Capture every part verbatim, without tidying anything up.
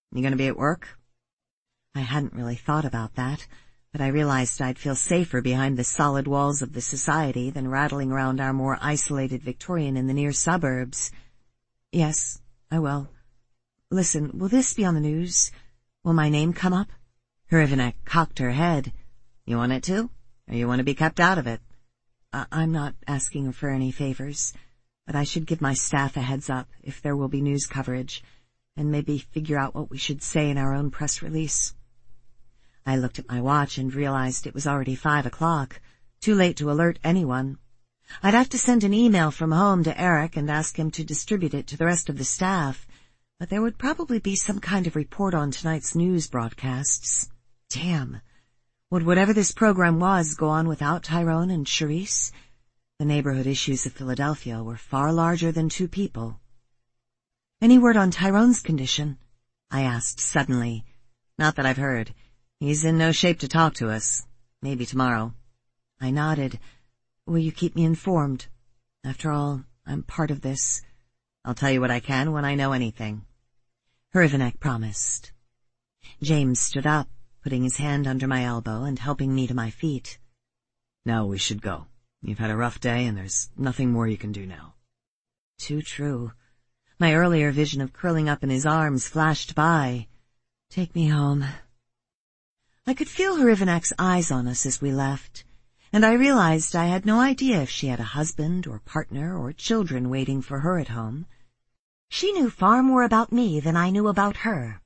You gonna be at work? I hadn't really thought about that, but I realized I'd feel safer behind the solid walls of the society than rattling around our more isolated Victorian in the near suburbs. Yes, I will. Listen, will this be on the news? Will my name come up? Hrivnik cocked her head. You want it to? Or you want to be kept out of it? Uh, I'm not asking for any favors, but I should give my staff a heads up if there will be news coverage, and maybe figure out what we should say in our own press release. I looked at my watch and realized it was already five o'clock, too late to alert anyone. I'd have to send an email from home to Eric and ask him to distribute it to the rest of the staff, but there would probably be some kind of report on tonight's news broadcasts. Damn. Would whatever this program was go on without Tyrone and Charisse? The neighborhood issues of Philadelphia were far larger than two people. Any word on Tyrone's condition? I asked suddenly. Not that I've heard. He's in no shape to talk to us. Maybe tomorrow. I nodded. Will you keep me informed? After all, I'm part of this. I'll tell you what I can when I know anything. Hrivnik promised. James stood up, putting his hand under my elbow and helping me to my feet. Now we should go. You've had a rough day and there's nothing more you can do now. Too true. My earlier vision of curling up in his arms flashed by. Take me home. I could feel Hrivnik's eyes on us as we left, and I realized I had no idea if she had a husband or partner or children waiting for her at home. She knew far more about me than I knew about her.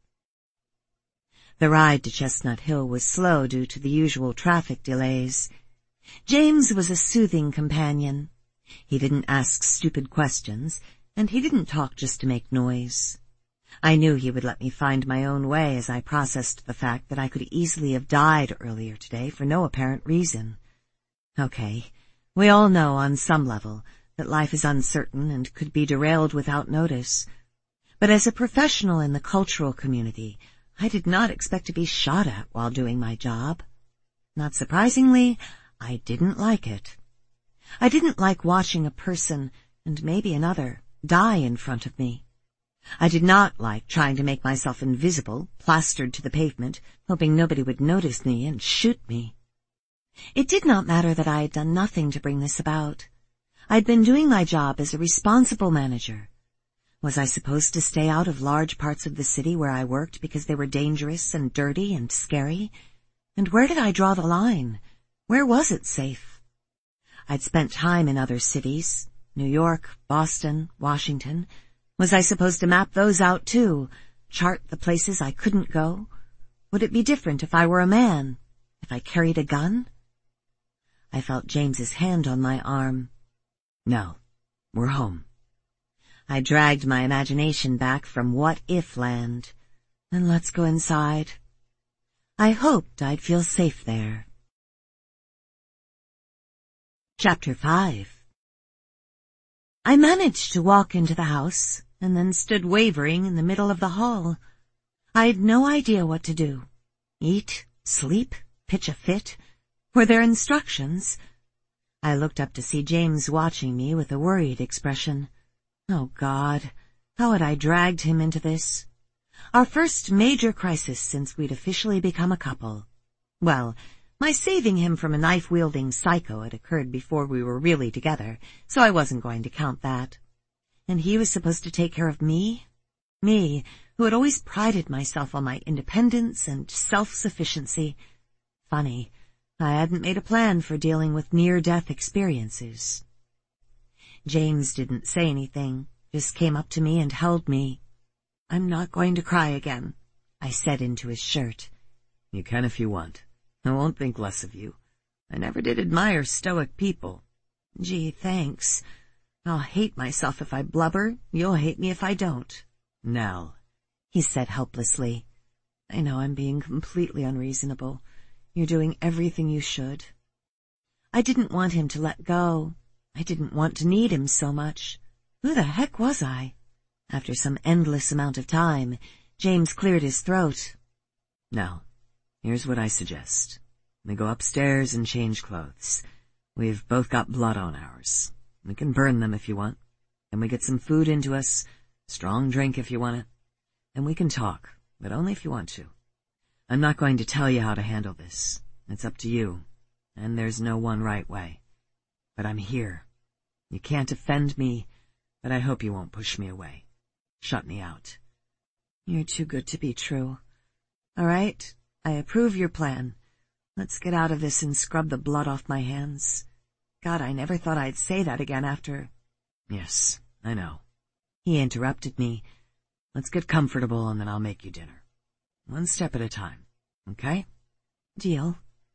The ride to Chestnut Hill was slow due to the usual traffic delays. James was a soothing companion. He didn't ask stupid questions, and he didn't talk just to make noise. I knew he would let me find my own way as I processed the fact that I could easily have died earlier today for no apparent reason. Okay, we all know on some level that life is uncertain and could be derailed without notice. But as a professional in the cultural community, I did not expect to be shot at while doing my job. Not surprisingly, I didn't like it. I didn't like watching a person, and maybe another, die in front of me. I did not like trying to make myself invisible, plastered to the pavement, hoping nobody would notice me and shoot me. It did not matter that I had done nothing to bring this about. I'd been doing my job as a responsible manager. Was I supposed to stay out of large parts of the city where I worked because they were dangerous and dirty and scary? And where did I draw the line? Where was it safe? I'd spent time in other cities, New York, Boston, Washington. Was I supposed to map those out too, chart the places I couldn't go? Would it be different if I were a man, if I carried a gun? I felt James's hand on my arm. No, we're home. I dragged my imagination back from what-if land. Then let's go inside. I hoped I'd feel safe there. Chapter five. I managed to walk into the house, and then stood wavering in the middle of the hall. I had no idea what to do. Eat, sleep, pitch a fit. Were there instructions? I looked up to see James watching me with a worried expression. Oh, God, how had I dragged him into this? Our first major crisis since we'd officially become a couple. Well, my saving him from a knife-wielding psycho had occurred before we were really together, so I wasn't going to count that. And he was supposed to take care of me? Me, who had always prided myself on my independence and self-sufficiency. Funny, I hadn't made a plan for dealing with near-death experiences. James didn't say anything, just came up to me and held me. I'm not going to cry again, I said into his shirt. You can if you want. I won't think less of you. I never did admire stoic people. Gee, thanks. I'll hate myself if I blubber. You'll hate me if I don't. Nell, he said helplessly. I know I'm being completely unreasonable. You're doing everything you should. I didn't want him to let go. I didn't want to need him so much. Who the heck was I? After some endless amount of time, James cleared his throat. Now, here's what I suggest. We go upstairs and change clothes. We've both got blood on ours. We can burn them if you want. Then we get some food into us, strong drink if you want it. And we can talk, but only if you want to. I'm not going to tell you how to handle this. It's up to you, and there's no one right way. But I'm here. You can't offend me, but I hope you won't push me away. Shut me out. You're too good to be true. All right, I approve your plan. Let's get out of this and scrub the blood off my hands. God, I never thought I'd say that again after... Yes, I know. He interrupted me. Let's get comfortable and then I'll make you dinner. One step at a time, okay? Deal.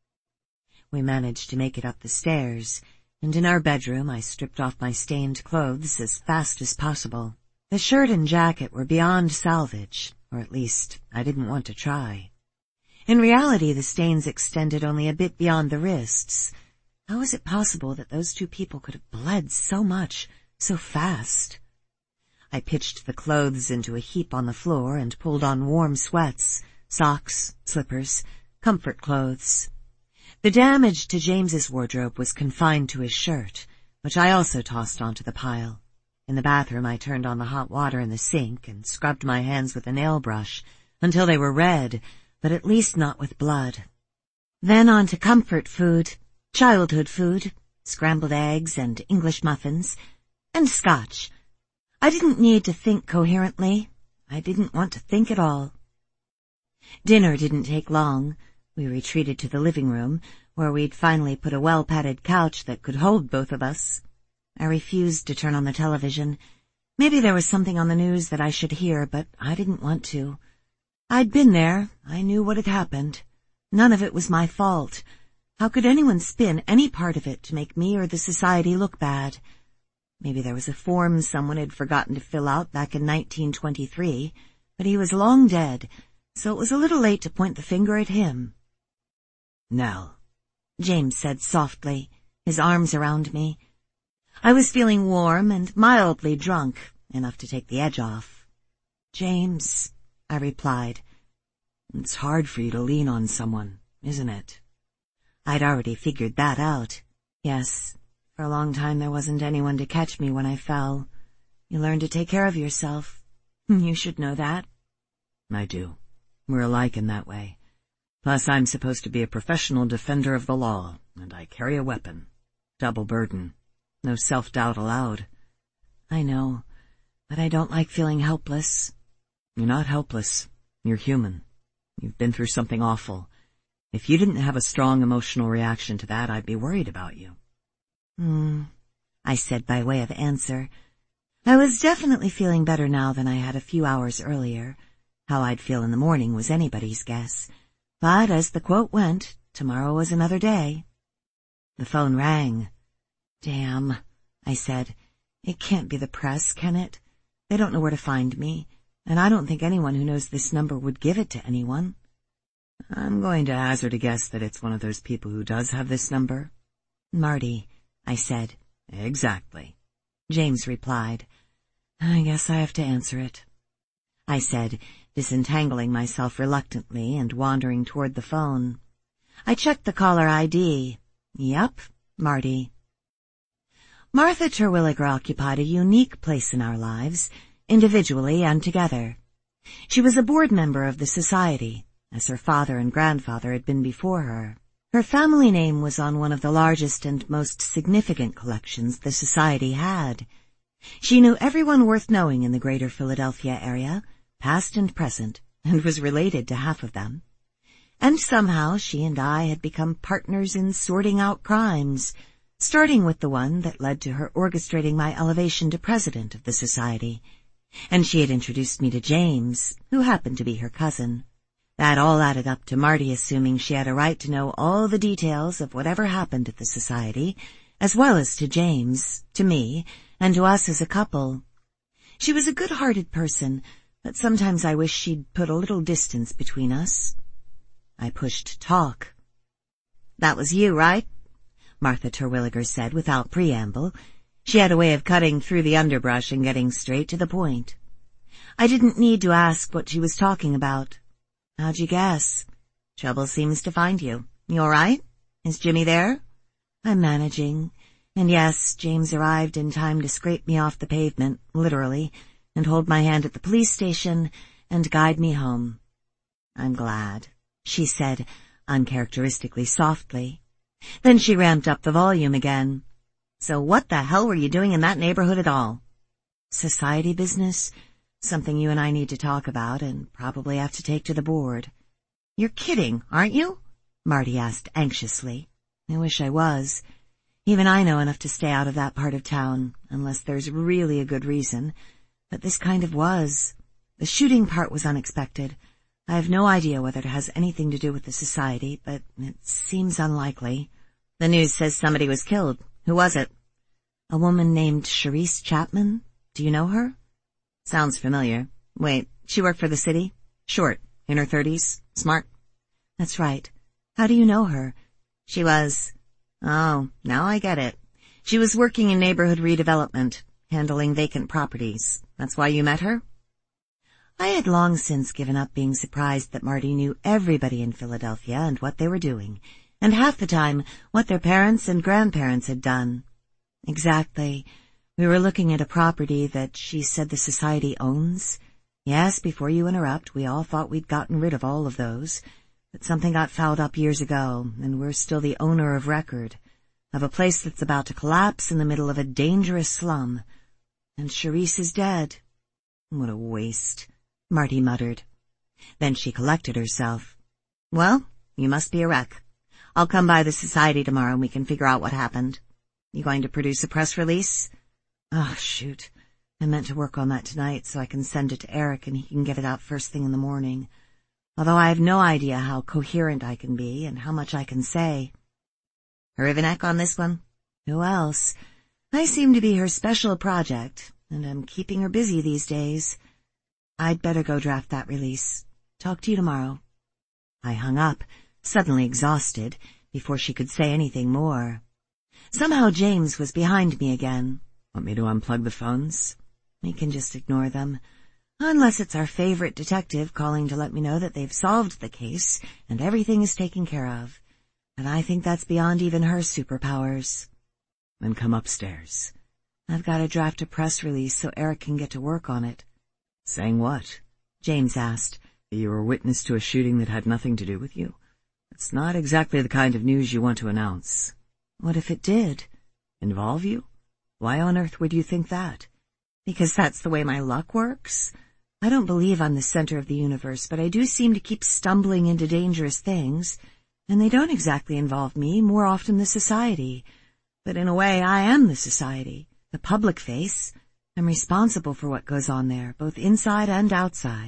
We managed to make it up the stairs, and in our bedroom I stripped off my stained clothes as fast as possible. The shirt and jacket were beyond salvage, or at least I didn't want to try. In reality, the stains extended only a bit beyond the wrists. How was it possible that those two people could have bled so much, so fast? I pitched the clothes into a heap on the floor and pulled on warm sweats, socks, slippers, comfort clothes. The damage to James's wardrobe was confined to his shirt, which I also tossed onto the pile. In the bathroom, I turned on the hot water in the sink and scrubbed my hands with a nail brush until they were red, but at least not with blood. Then on to comfort food, childhood food, scrambled eggs and English muffins, and scotch. I didn't need to think coherently. I didn't want to think at all. Dinner didn't take long. We retreated to the living room, where we'd finally put a well-padded couch that could hold both of us. I refused to turn on the television. Maybe there was something on the news that I should hear, but I didn't want to. I'd been there. I knew what had happened. None of it was my fault. How could anyone spin any part of it to make me or the society look bad? Maybe there was a form someone had forgotten to fill out back in nineteen twenty-three, but he was long dead, so it was a little late to point the finger at him. Nell, James said softly, his arms around me. I was feeling warm and mildly drunk, enough to take the edge off. James, I replied. It's hard for you to lean on someone, isn't it? I'd already figured that out. Yes, for a long time there wasn't anyone to catch me when I fell. You learn to take care of yourself. You should know that. I do. We're alike in that way. Plus, I'm supposed to be a professional defender of the law, and I carry a weapon. Double burden. No self-doubt allowed. I know, but I don't like feeling helpless. You're not helpless. You're human. You've been through something awful. If you didn't have a strong emotional reaction to that, I'd be worried about you. Hmm, I said by way of answer. I was definitely feeling better now than I had a few hours earlier. How I'd feel in the morning was anybody's guess. But as the quote went, tomorrow was another day. The phone rang. Damn, I said. It can't be the press, can it? They don't know where to find me, and I don't think anyone who knows this number would give it to anyone. I'm going to hazard a guess that it's one of those people who does have this number. Marty, I said. Exactly. James replied. I guess I have to answer it. I said, disentangling myself reluctantly and wandering toward the phone. I checked the caller I D. Yep, Marty. Martha Terwilliger occupied a unique place in our lives, individually and together. She was a board member of the society, as her father and grandfather had been before her. Her family name was on one of the largest and most significant collections the society had. She knew everyone worth knowing in the greater Philadelphia area, past and present, and was related to half of them. And somehow she and I had become partners in sorting out crimes, starting with the one that led to her orchestrating my elevation to president of the society. And she had introduced me to James, who happened to be her cousin. That all added up to Marty assuming she had a right to know all the details of whatever happened at the society, as well as to James, to me, and to us as a couple. She was a good-hearted person, but sometimes I wished she'd put a little distance between us. I pushed talk. That was you, right? Martha Terwilliger said without preamble. She had a way of cutting through the underbrush and getting straight to the point. I didn't need to ask what she was talking about. How'd you guess? Trouble seems to find you. You all right? Is Jimmy there? I'm managing. And yes, James arrived in time to scrape me off the pavement, literally, and hold my hand at the police station and guide me home. I'm glad, she said, uncharacteristically softly. Then she ramped up the volume again. So what the hell were you doing in that neighborhood at all? Society business? Something you and I need to talk about and probably have to take to the board. You're kidding, aren't you? Marty asked anxiously. I wish I was. Even I know enough to stay out of that part of town, unless there's really a good reason. But this kind of was. The shooting part was unexpected. I have no idea whether it has anything to do with the society, but it seems unlikely. The news says somebody was killed. Who was it? A woman named Charisse Chapman. Do you know her? Sounds familiar. Wait, she worked for the city? Short, in her thirties, smart? That's right. How do you know her? She was... Oh, now I get it. She was working in neighborhood redevelopment, handling vacant properties. That's why you met her? I had long since given up being surprised that Marty knew everybody in Philadelphia and what they were doing, and half the time what their parents and grandparents had done. Exactly. We were looking at a property that she said the society owns. Yes, before you interrupt, we all thought we'd gotten rid of all of those. But something got fouled up years ago, and we're still the owner of record, of a place that's about to collapse in the middle of a dangerous slum. And Charisse is dead. What a waste, Marty muttered. Then she collected herself. Well, you must be a wreck. I'll come by the society tomorrow and we can figure out what happened. You going to produce a press release? Oh, shoot. I meant to work on that tonight so I can send it to Eric and he can get it out first thing in the morning. Although I have no idea how coherent I can be and how much I can say. Hrivenek on this one? Who else? I seem to be her special project, and I'm keeping her busy these days. I'd better go draft that release. Talk to you tomorrow. I hung up, suddenly exhausted, before she could say anything more. Somehow James was behind me again. Want me to unplug the phones? We can just ignore them. Unless it's our favorite detective calling to let me know that they've solved the case and everything is taken care of. And I think that's beyond even her superpowers. Then come upstairs. I've got to draft a press release so Eric can get to work on it. Saying what? James asked. You were witness to a shooting that had nothing to do with you? It's not exactly the kind of news you want to announce. What if it did? Involve you? Why on earth would you think that? Because that's the way my luck works? I don't believe I'm the center of the universe, but I do seem to keep stumbling into dangerous things, and they don't exactly involve me, more often the society. But in a way, I am the society, the public face. I'm responsible for what goes on there, both inside and outside.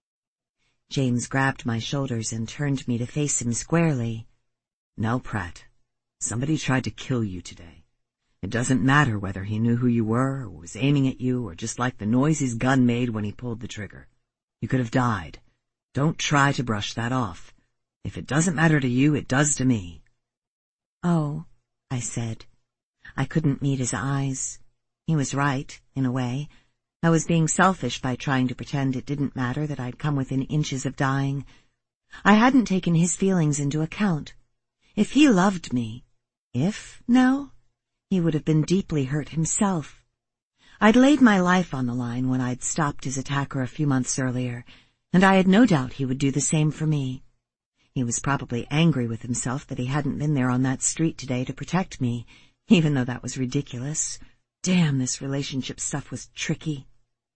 James grabbed my shoulders and turned me to face him squarely. No, Pratt. Somebody tried to kill you today. It doesn't matter whether he knew who you were, or was aiming at you, or just liked the noise his gun made when he pulled the trigger. You could have died. Don't try to brush that off. If it doesn't matter to you, it does to me. Oh, I said. I couldn't meet his eyes. He was right, in a way. I was being selfish by trying to pretend it didn't matter that I'd come within inches of dying. I hadn't taken his feelings into account. If he loved me, if, now, he would have been deeply hurt himself. I'd laid my life on the line when I'd stopped his attacker a few months earlier, and I had no doubt he would do the same for me. He was probably angry with himself that he hadn't been there on that street today to protect me, even though that was ridiculous. Damn, this relationship stuff was tricky.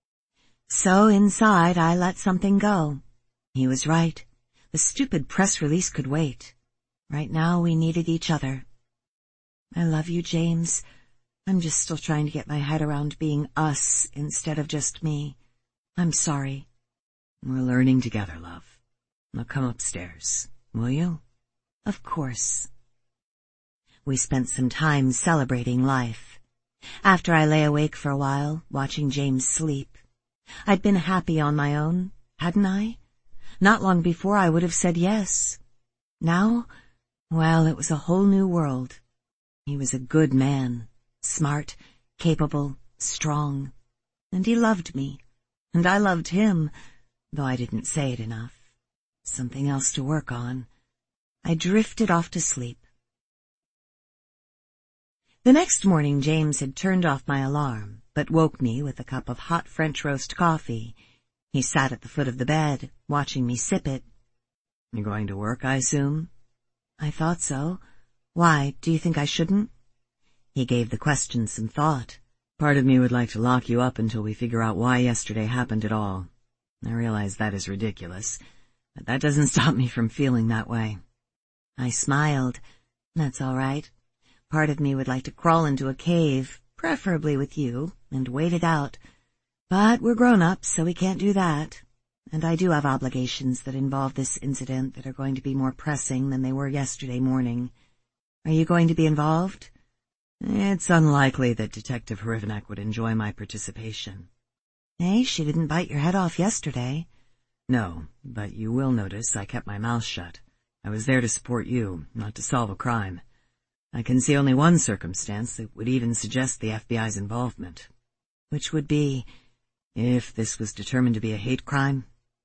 So inside, I let something go. He was right. The stupid press release could wait. Right now, we needed each other. I love you, James. I'm just still trying to get my head around being us instead of just me. I'm sorry. We're learning together, love. Now come upstairs, will you? Of course. We spent some time celebrating life. After I lay awake for a while, watching James sleep. I'd been happy on my own, hadn't I? Not long before I would have said yes. Now, well, it was a whole new world. He was a good man, smart, capable, strong, and he loved me, and I loved him, though I didn't say it enough. Something else to work on. I drifted off to sleep. The next morning James had turned off my alarm, but woke me with a cup of hot French roast coffee. He sat at the foot of the bed, watching me sip it. You're going to work, I assume? I thought so. Why, do you think I shouldn't? He gave the question some thought. Part of me would like to lock you up until we figure out why yesterday happened at all. I realize that is ridiculous, but that doesn't stop me from feeling that way. I smiled. That's all right. Part of me would like to crawl into a cave, preferably with you, and wait it out. But we're grown-ups, so we can't do that. And I do have obligations that involve this incident that are going to be more pressing than they were yesterday morning. Are you going to be involved? It's unlikely that Detective Hrivnak would enjoy my participation. Eh, she didn't bite your head off yesterday. No, but you will notice I kept my mouth shut. I was there to support you, not to solve a crime. I can see only one circumstance that would even suggest the F B I's involvement. Which would be, if this was determined to be a hate crime.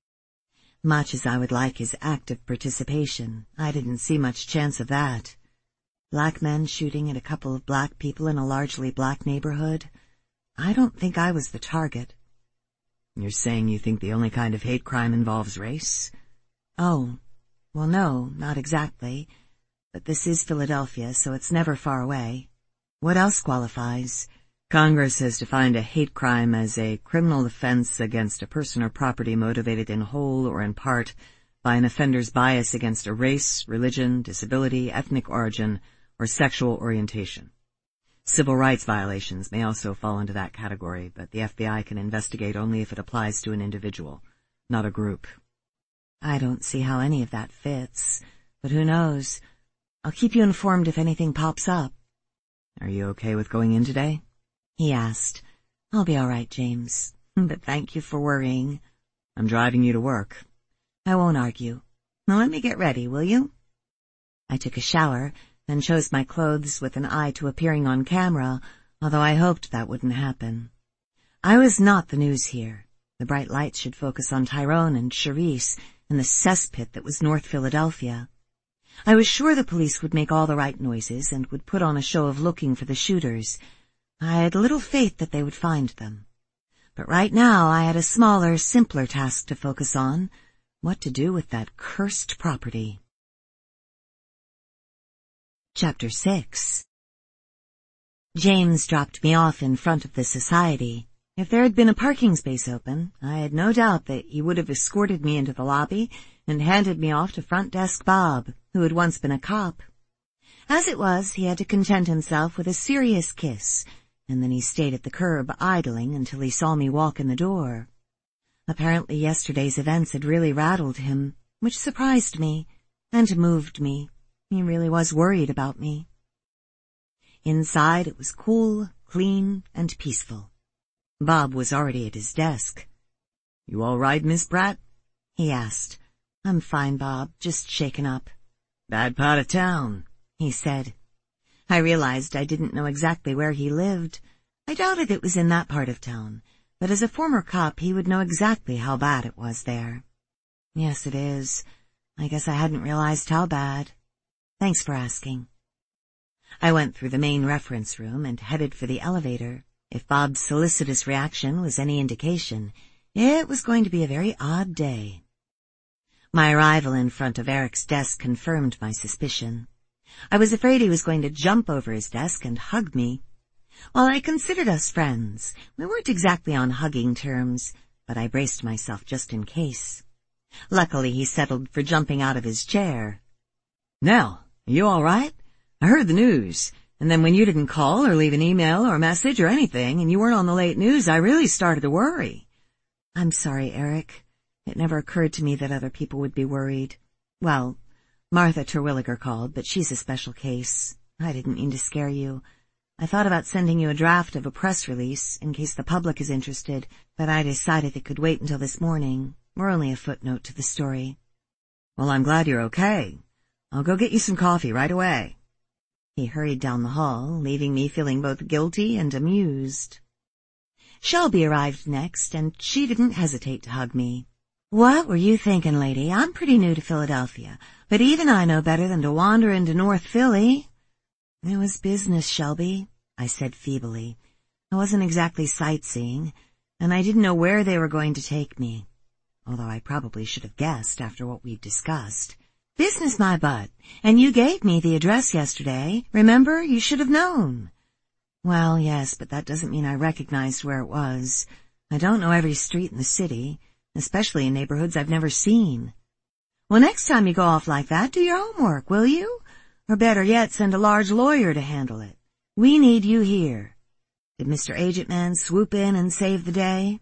Much as I would like his active participation, I didn't see much chance of that. Black men shooting at a couple of black people in a largely black neighborhood. I don't think I was the target. You're saying you think the only kind of hate crime involves race? Oh, well no, not exactly. But this is Philadelphia, so it's never far away. What else qualifies? Congress has defined a hate crime as a criminal offense against a person or property motivated in whole or in part by an offender's bias against a race, religion, disability, ethnic origin, or sexual orientation. Civil rights violations may also fall into that category, but the F B I can investigate only if it applies to an individual, not a group. I don't see how any of that fits, but who knows? I'll keep you informed if anything pops up. Are you okay with going in today? He asked. I'll be all right, James, but thank you for worrying. I'm driving you to work. I won't argue. Now let me get ready, will you? I took a shower, then chose my clothes with an eye to appearing on camera, although I hoped that wouldn't happen. I was not the news here. The bright lights should focus on Tyrone and Charisse and the cesspit that was North Philadelphia. I was sure the police would make all the right noises and would put on a show of looking for the shooters. I had little faith that they would find them. But right now I had a smaller, simpler task to focus on: what to do with that cursed property. Chapter six. James dropped me off in front of the society. If there had been a parking space open, I had no doubt that he would have escorted me into the lobby and handed me off to front desk Bob, who had once been a cop. As it was, he had to content himself with a serious kiss, and then he stayed at the curb idling until he saw me walk in the door. Apparently yesterday's events had really rattled him, which surprised me and moved me. He really was worried about me. Inside it was cool, clean, and peaceful. Bob was already at his desk. You all right, Miss Pratt? He asked. I'm fine, Bob, just shaken up. Bad part of town, he said. I realized I didn't know exactly where he lived. I doubted it was in that part of town, but as a former cop he would know exactly how bad it was there. Yes, it is. I guess I hadn't realized how bad. Thanks for asking. I went through the main reference room and headed for the elevator. If Bob's solicitous reaction was any indication, it was going to be a very odd day. My arrival in front of Eric's desk confirmed my suspicion. I was afraid he was going to jump over his desk and hug me. While I considered us friends, we weren't exactly on hugging terms, but I braced myself just in case. Luckily, he settled for jumping out of his chair. Nell, are you all right? I heard the news, and then when you didn't call or leave an email or message or anything, and you weren't on the late news, I really started to worry. I'm sorry, Eric. It never occurred to me that other people would be worried. Well, Martha Terwilliger called, but she's a special case. I didn't mean to scare you. I thought about sending you a draft of a press release in case the public is interested, but I decided it could wait until this morning. We're only a footnote to the story. Well, I'm glad you're okay. I'll go get you some coffee right away. He hurried down the hall, leaving me feeling both guilty and amused. Shelby arrived next, and she didn't hesitate to hug me. What were you thinking, lady? I'm pretty new to Philadelphia, but even I know better than to wander into North Philly. It was business, Shelby, I said feebly. I wasn't exactly sightseeing, and I didn't know where they were going to take me. although I probably should have guessed after what we'd discussed. Business my butt, and you gave me the address yesterday. Remember, you should have known. Well, yes, but that doesn't mean I recognized where it was. I don't know every street in the city, especially in neighborhoods I've never seen. Well, next time you go off like that, do your homework, will you? Or better yet, send a large lawyer to handle it. We need you here. Did Mister Agent Man swoop in and save the day?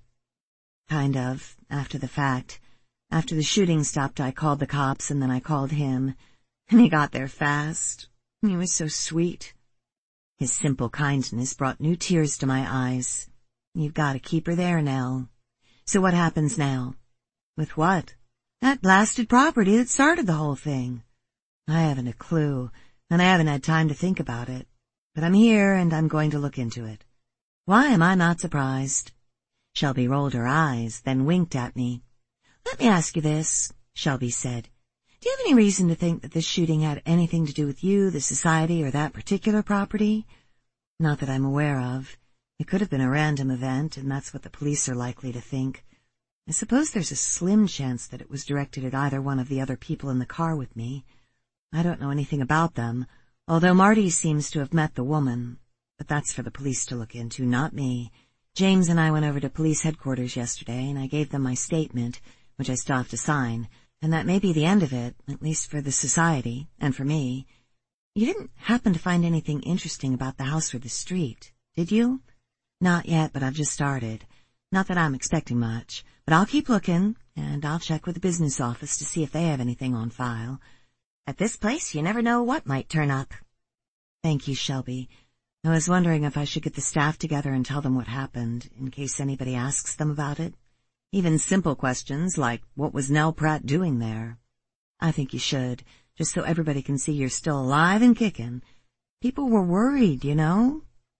Kind of, after the fact. After the shooting stopped, I called the cops, and then I called him. And he got there fast. He was so sweet. His simple kindness brought new tears to my eyes. You've got to keep her there, Nell. So what happens now? With what? That blasted property that started the whole thing. I haven't a clue, and I haven't had time to think about it. But I'm here, and I'm going to look into it. Why am I not surprised? Shelby rolled her eyes, then winked at me. Let me ask you this, Shelby said. Do you have any reason to think that this shooting had anything to do with you, the society, or that particular property? Not that I'm aware of. It could have been a random event, and that's what the police are likely to think. I suppose there's a slim chance that it was directed at either one of the other people in the car with me. I don't know anything about them, although Marty seems to have met the woman. But that's for the police to look into, not me. James and I went over to police headquarters yesterday, and I gave them my statement, which I still have to sign, and that may be the end of it, at least for the society, and for me. You didn't happen to find anything interesting about the house or the street, did you? Not yet, but I've just started. Not that I'm expecting much, but I'll keep looking, and I'll check with the business office to see if they have anything on file. At this place, you never know what might turn up. Thank you, Shelby. I was wondering if I should get the staff together and tell them what happened, in case anybody asks them about it. Even simple questions like, what was Nell Pratt doing there? I think you should, just so everybody can see you're still alive and kicking. People were worried, you know?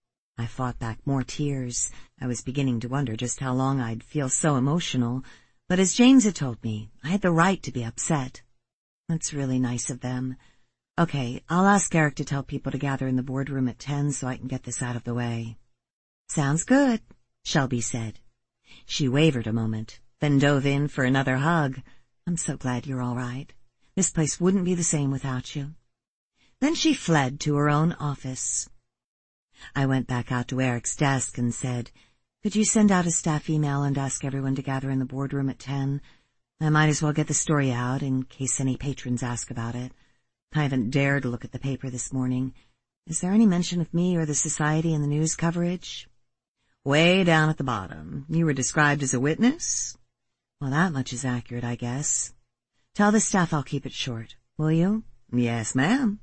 I fought back more tears. I was beginning to wonder just how long I'd feel so emotional, but as James had told me, I had the right to be upset. That's really nice of them. Okay, I'll ask Eric to tell people to gather in the boardroom at ten so I can get this out of the way. Sounds good, Shelby said. She wavered a moment, then dove in for another hug. I'm so glad you're all right. This place wouldn't be the same without you. Then she fled to her own office. I went back out to Eric's desk and said, could you send out a staff email and ask everyone to gather in the boardroom at ten? I might as well get the story out in case any patrons ask about it. I haven't dared look at the paper this morning. Is there any mention of me or the society in the news coverage? Way down at the bottom. You were described as a witness? Well, that much is accurate, I guess. Tell the staff I'll keep it short, will you? Yes, ma'am.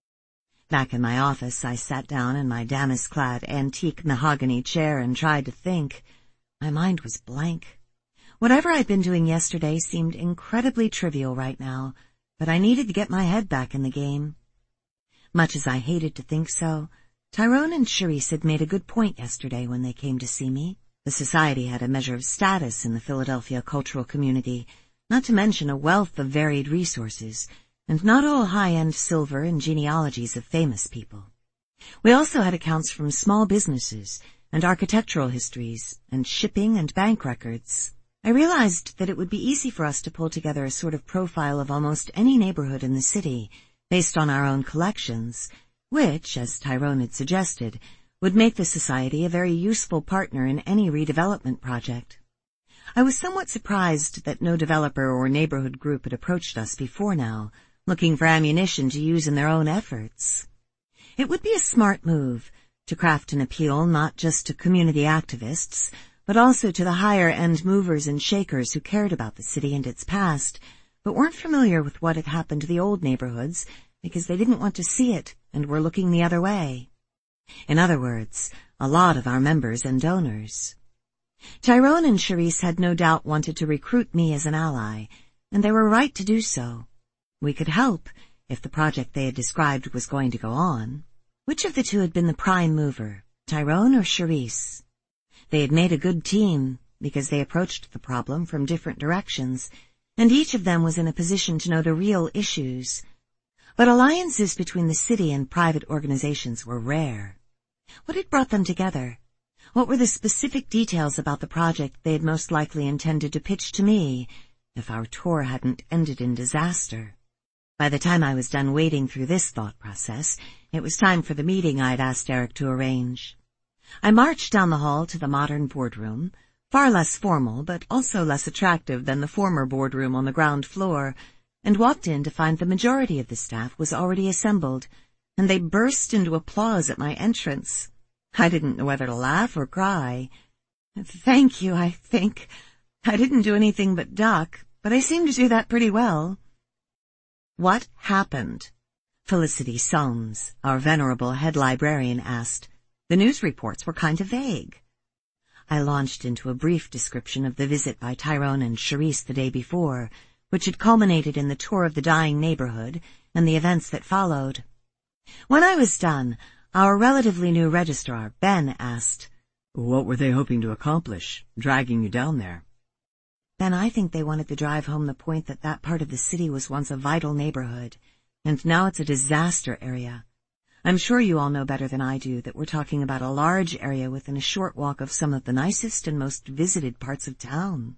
Back in my office, I sat down in my damask-clad antique mahogany chair and tried to think. My mind was blank. Whatever I'd been doing yesterday seemed incredibly trivial right now, but I needed to get my head back in the game. Much as I hated to think so, Tyrone and Charisse had made a good point yesterday when they came to see me. The society had a measure of status in the Philadelphia cultural community, not to mention a wealth of varied resources, and not all high-end silver and genealogies of famous people. We also had accounts from small businesses, and architectural histories, and shipping and bank records. I realized that it would be easy for us to pull together a sort of profile of almost any neighborhood in the city, based on our own collections, which, as Tyrone had suggested, would make the society a very useful partner in any redevelopment project. I was somewhat surprised that no developer or neighborhood group had approached us before now, looking for ammunition to use in their own efforts. It would be a smart move to craft an appeal not just to community activists, but also to the higher-end movers and shakers who cared about the city and its past, but weren't familiar with what had happened to the old neighborhoods because they didn't want to see it and were looking the other way. In other words, a lot of our members and donors. Tyrone and Charisse had no doubt wanted to recruit me as an ally, and they were right to do so. We could help if the project they had described was going to go on. Which of the two had been the prime mover, Tyrone or Charisse? They had made a good team because they approached the problem from different directions, and each of them was in a position to know the real issues. But alliances between the city and private organizations were rare. What had brought them together? What were the specific details about the project they had most likely intended to pitch to me, if our tour hadn't ended in disaster. By the time I was done wading through this thought process, it was time for the meeting I'd asked Eric to arrange. I marched down the hall to the modern boardroom, far less formal but also less attractive than the former boardroom on the ground floor, and walked in to find the majority of the staff was already assembled, and they burst into applause at my entrance. I didn't know whether to laugh or cry. Thank you, I think. I didn't do anything but duck, but I seemed to do that pretty well. What happened? Felicity Soames, our venerable head librarian, asked. The news reports were kind of vague. I launched into a brief description of the visit by Tyrone and Charisse the day before, which had culminated in the tour of the dying neighborhood and the events that followed. When I was done, our relatively new registrar, Ben, asked, What were they hoping to accomplish, dragging you down there? Ben, I think they wanted to drive home the point that that part of the city was once a vital neighborhood, and now it's a disaster area. I'm sure you all know better than I do that we're talking about a large area within a short walk of some of the nicest and most visited parts of town.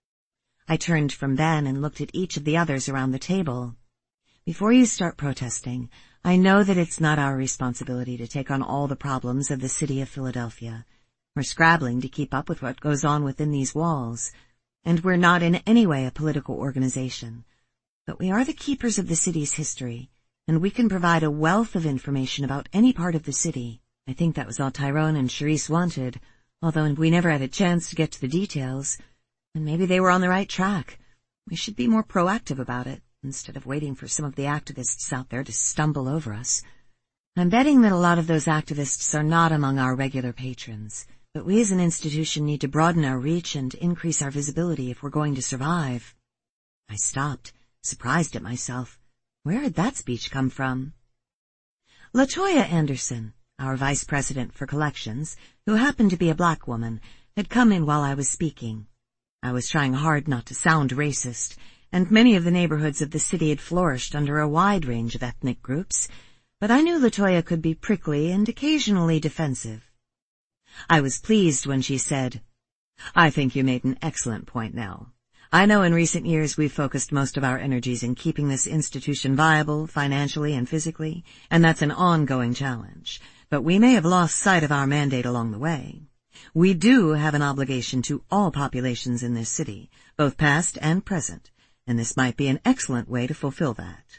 I turned from Ben and looked at each of the others around the table. Before you start protesting, I know that it's not our responsibility to take on all the problems of the city of Philadelphia. We're scrabbling to keep up with what goes on within these walls, and we're not in any way a political organization. But we are the keepers of the city's history, and we can provide a wealth of information about any part of the city. I think that was all Tyrone and Charisse wanted, although we never had a chance to get to the details, and maybe they were on the right track. We should be more proactive about it, instead of waiting for some of the activists out there to stumble over us. I'm betting that a lot of those activists are not among our regular patrons, but we as an institution need to broaden our reach and increase our visibility if we're going to survive. I stopped, surprised at myself. Where had that speech come from? LaToya Anderson, our vice president for collections, who happened to be a black woman, had come in while I was speaking. I was trying hard not to sound racist, and many of the neighborhoods of the city had flourished under a wide range of ethnic groups, but I knew LaToya could be prickly and occasionally defensive. I was pleased when she said, I think you made an excellent point now. I know in recent years we've focused most of our energies in keeping this institution viable financially and physically, and that's an ongoing challenge, but we may have lost sight of our mandate along the way. We do have an obligation to all populations in this city, both past and present, and this might be an excellent way to fulfill that.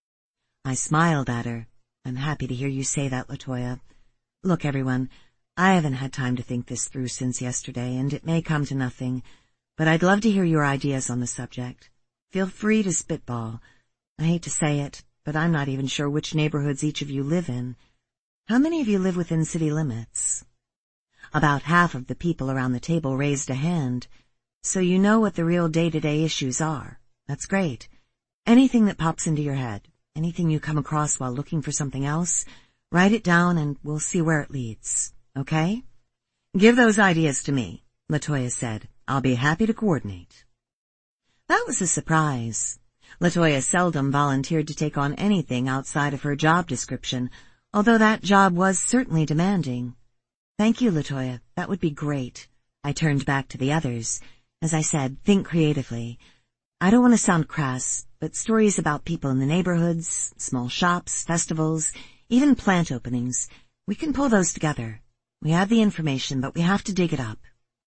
I smiled at her. I'm happy to hear you say that, LaToya. Look, everyone, I haven't had time to think this through since yesterday, and it may come to nothing, but I'd love to hear your ideas on the subject. Feel free to spitball. I hate to say it, but I'm not even sure which neighborhoods each of you live in. How many of you live within city limits? About half of the people around the table raised a hand, so you know what the real day-to-day issues are. That's great. Anything that pops into your head, anything you come across while looking for something else, write it down and we'll see where it leads. Okay? Give those ideas to me, LaToya said. I'll be happy to coordinate. That was a surprise. LaToya seldom volunteered to take on anything outside of her job description, although that job was certainly demanding. Thank you, LaToya. That would be great. I turned back to the others. As I said, think creatively. I don't want to sound crass, but stories about people in the neighborhoods, small shops, festivals, even plant openings, we can pull those together. We have the information, but we have to dig it up.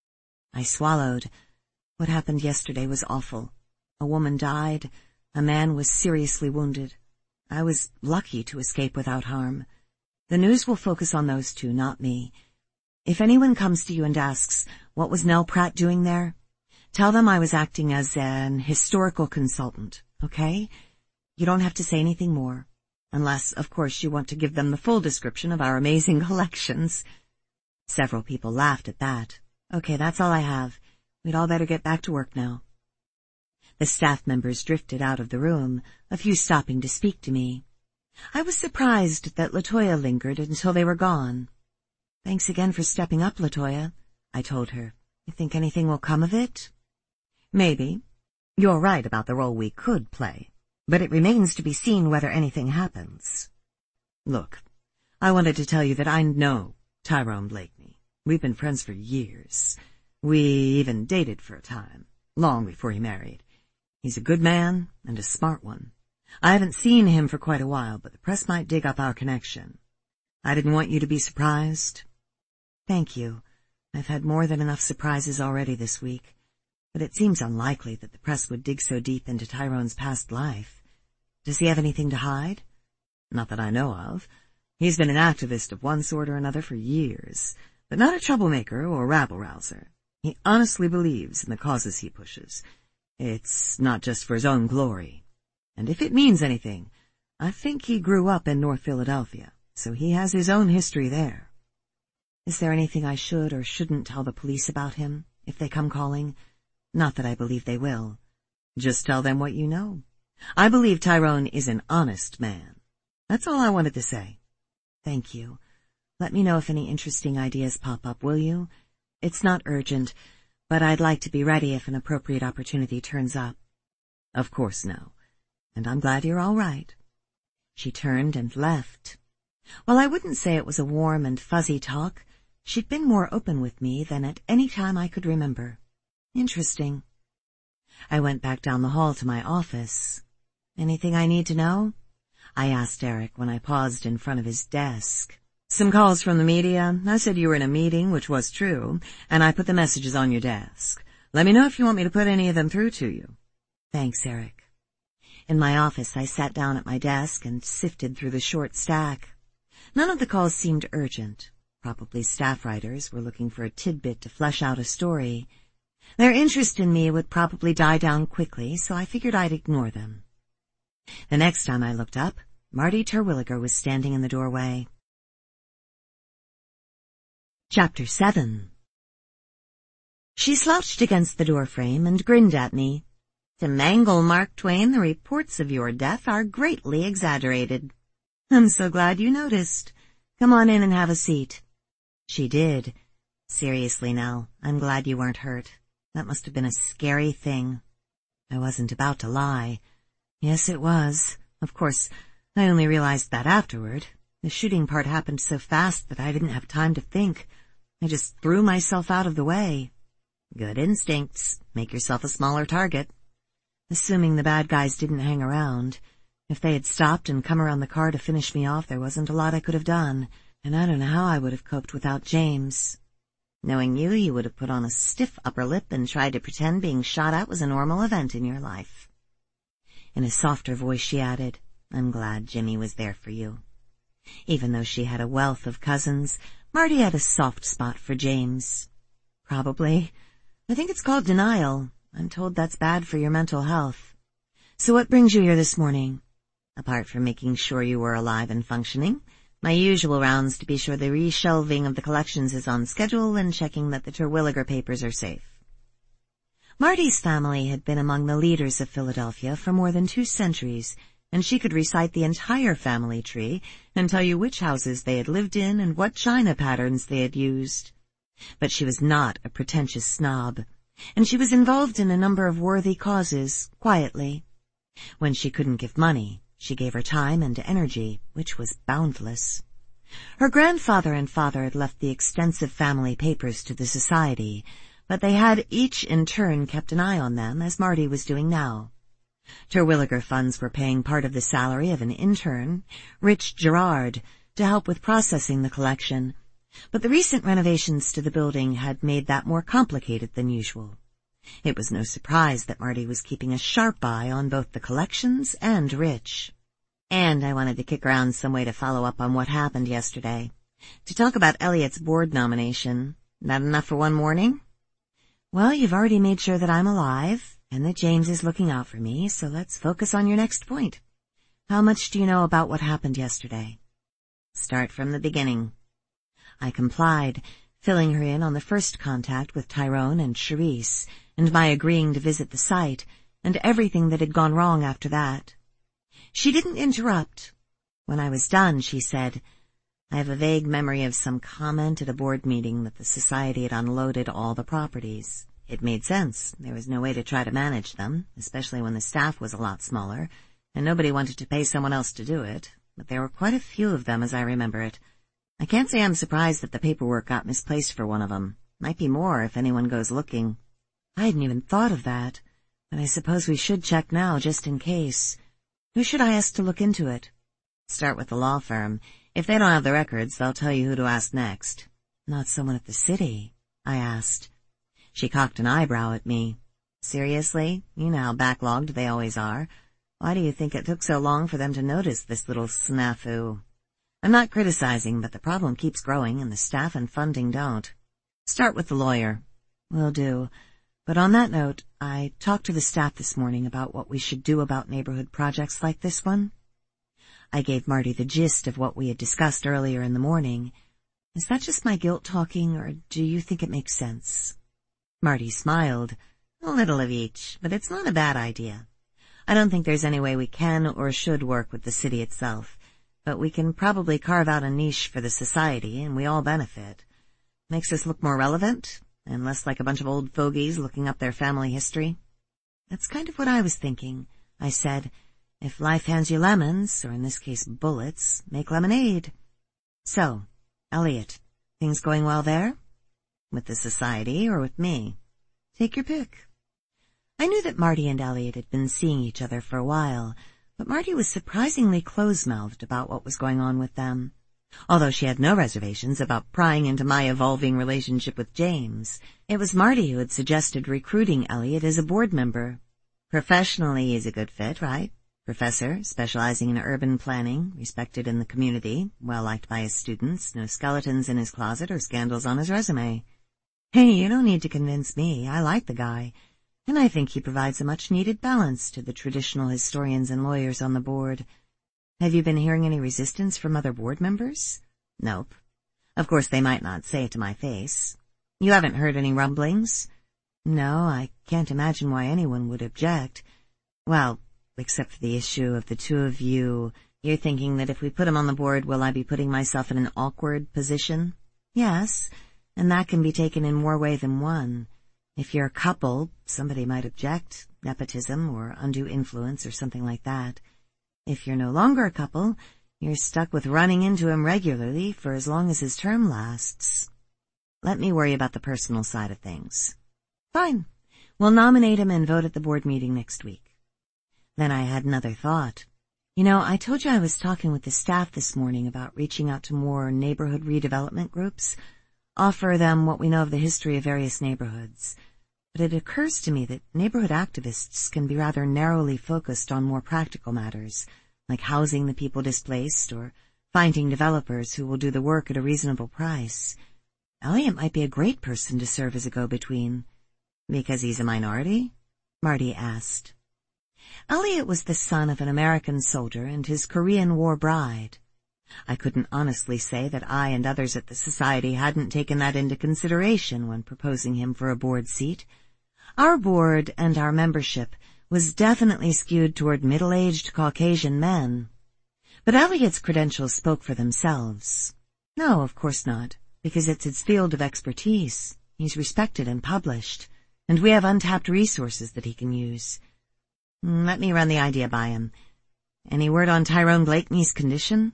I swallowed. What happened yesterday was awful. A woman died. A man was seriously wounded. I was lucky to escape without harm. The news will focus on those two, not me. If anyone comes to you and asks, what was Nell Pratt doing there? Tell them I was acting as an historical consultant, okay? You don't have to say anything more. Unless, of course, you want to give them the full description of our amazing collections. Several people laughed at that. Okay, that's all I have. We'd all better get back to work now. The staff members drifted out of the room, a few stopping to speak to me. I was surprised that LaToya lingered until they were gone. Thanks again for stepping up, LaToya, I told her. You think anything will come of it? Maybe. You're right about the role we could play, but it remains to be seen whether anything happens. Look, I wanted to tell you that I know Tyrone Blakeney. We've been friends for years. We even dated for a time, long before he married. He's a good man and a smart one. I haven't seen him for quite a while, but the press might dig up our connection. I didn't want you to be surprised. Thank you. I've had more than enough surprises already this week, but it seems unlikely that the press would dig so deep into Tyrone's past life. Does he have anything to hide? Not that I know of. He's been an activist of one sort or another for years, but not a troublemaker or rabble-rouser. He honestly believes in the causes he pushes. It's not just for his own glory. And if it means anything, I think he grew up in North Philadelphia, so he has his own history there. Is there anything I should or shouldn't tell the police about him, if they come calling? Not that I believe they will. Just tell them what you know. I believe Tyrone is an honest man. That's all I wanted to say. Thank you. Let me know if any interesting ideas pop up, will you? It's not urgent, but I'd like to be ready if an appropriate opportunity turns up. Of course, no. And I'm glad you're all right. She turned and left. While I wouldn't say it was a warm and fuzzy talk, she'd been more open with me than at any time I could remember. Interesting. I went back down the hall to my office. Anything I need to know? I asked Eric when I paused in front of his desk. Some calls from the media. I said you were in a meeting, which was true, and I put the messages on your desk. Let me know if you want me to put any of them through to you. Thanks, Eric. In my office, I sat down at my desk and sifted through the short stack. None of the calls seemed urgent. Probably staff writers were looking for a tidbit to flesh out a story. Their interest in me would probably die down quickly, so I figured I'd ignore them. The next time I looked up, Marty Terwilliger was standing in the doorway. Chapter seven. She slouched against the doorframe and grinned at me. To mangle Mark Twain, the reports of your death are greatly exaggerated. I'm so glad you noticed. Come on in and have a seat. She did. Seriously, Nell, I'm glad you weren't hurt. That must have been a scary thing. I wasn't about to lie. Yes, it was. Of course, I only realized that afterward. The shooting part happened so fast that I didn't have time to think. I just threw myself out of the way. Good instincts. Make yourself a smaller target. Assuming the bad guys didn't hang around. If they had stopped and come around the car to finish me off, there wasn't a lot I could have done, and I don't know how I would have coped without James. Knowing you, you would have put on a stiff upper lip and tried to pretend being shot at was a normal event in your life. In a softer voice she added, I'm glad Jimmy was there for you. Even though she had a wealth of cousins, Marty had a soft spot for James. Probably. I think it's called denial. I'm told that's bad for your mental health. So what brings you here this morning? Apart from making sure you were alive and functioning, my usual rounds to be sure the reshelving of the collections is on schedule and checking that the Terwilliger papers are safe. Marty's family had been among the leaders of Philadelphia for more than two centuries, and she could recite the entire family tree and tell you which houses they had lived in and what china patterns they had used. But she was not a pretentious snob, and she was involved in a number of worthy causes, quietly. When she couldn't give money, she gave her time and energy, which was boundless. Her grandfather and father had left the extensive family papers to the society, but they had each in turn kept an eye on them, as Marty was doing now. Terwilliger funds were paying part of the salary of an intern, Rich Gerard, to help with processing the collection, but the recent renovations to the building had made that more complicated than usual. It was no surprise that Marty was keeping a sharp eye on both the collections and Rich. And I wanted to kick around some way to follow up on what happened yesterday. To talk about Elliot's board nomination. Not enough for one morning? Well, you've already made sure that I'm alive, and that James is looking out for me, so let's focus on your next point. How much do you know about what happened yesterday? Start from the beginning. I complied, filling her in on the first contact with Tyrone and Charisse, and my agreeing to visit the site, and everything that had gone wrong after that. She didn't interrupt. When I was done, she said, I have a vague memory of some comment at a board meeting that the society had unloaded all the properties. It made sense. There was no way to try to manage them, especially when the staff was a lot smaller, and nobody wanted to pay someone else to do it, but there were quite a few of them as I remember it. I can't say I'm surprised that the paperwork got misplaced for one of them. Might be more if anyone goes looking. I hadn't even thought of that. But I suppose we should check now, just in case. Who should I ask to look into it? Start with the law firm. If they don't have the records, they'll tell you who to ask next. Not someone at the city? I asked. She cocked an eyebrow at me. Seriously? You know how backlogged they always are. Why do you think it took so long for them to notice this little snafu? I'm not criticizing, but the problem keeps growing and the staff and funding don't. Start with the lawyer. Will do. But on that note, I talked to the staff this morning about what we should do about neighborhood projects like this one. I gave Marty the gist of what we had discussed earlier in the morning. Is that just my guilt talking, or do you think it makes sense? Marty smiled. A little of each, but it's not a bad idea. I don't think there's any way we can or should work with the city itself, but we can probably carve out a niche for the society, and we all benefit. Makes us look more relevant, and less like a bunch of old fogies looking up their family history. That's kind of what I was thinking, I said. If life hands you lemons, or in this case bullets, make lemonade. So, Elliot, things going well there? With the society or with me? Take your pick. I knew that Marty and Elliot had been seeing each other for a while, but Marty was surprisingly close-mouthed about what was going on with them. Although she had no reservations about prying into my evolving relationship with James, it was Marty who had suggested recruiting Elliot as a board member. Professionally, he's a good fit, right? Professor, specializing in urban planning, respected in the community, well-liked by his students, no skeletons in his closet or scandals on his resume. Hey, you don't need to convince me. I like the guy, and I think he provides a much-needed balance to the traditional historians and lawyers on the board. Have you been hearing any resistance from other board members? Nope. Of course, they might not say it to my face. You haven't heard any rumblings? No, I can't imagine why anyone would object. Well, except for the issue of the two of you. You're thinking that if we put him on the board, will I be putting myself in an awkward position? Yes, and that can be taken in more ways than one. If you're a couple, somebody might object, nepotism or undue influence or something like that. If you're no longer a couple, you're stuck with running into him regularly for as long as his term lasts. Let me worry about the personal side of things. Fine. We'll nominate him and vote at the board meeting next week. Then I had another thought. You know, I told you I was talking with the staff this morning about reaching out to more neighborhood redevelopment groups, offer them what we know of the history of various neighborhoods. But it occurs to me that neighborhood activists can be rather narrowly focused on more practical matters, like housing the people displaced or finding developers who will do the work at a reasonable price. Elliot might be a great person to serve as a go-between. Because he's a minority? Marty asked. Elliot was the son of an American soldier and his Korean War bride. I couldn't honestly say that I and others at the society hadn't taken that into consideration when proposing him for a board seat. Our board and our membership was definitely skewed toward middle-aged Caucasian men. But Elliot's credentials spoke for themselves. No, of course not, because it's his field of expertise. He's respected and published, and we have untapped resources that he can use. Let me run the idea by him. Any word on Tyrone Blakeney's condition?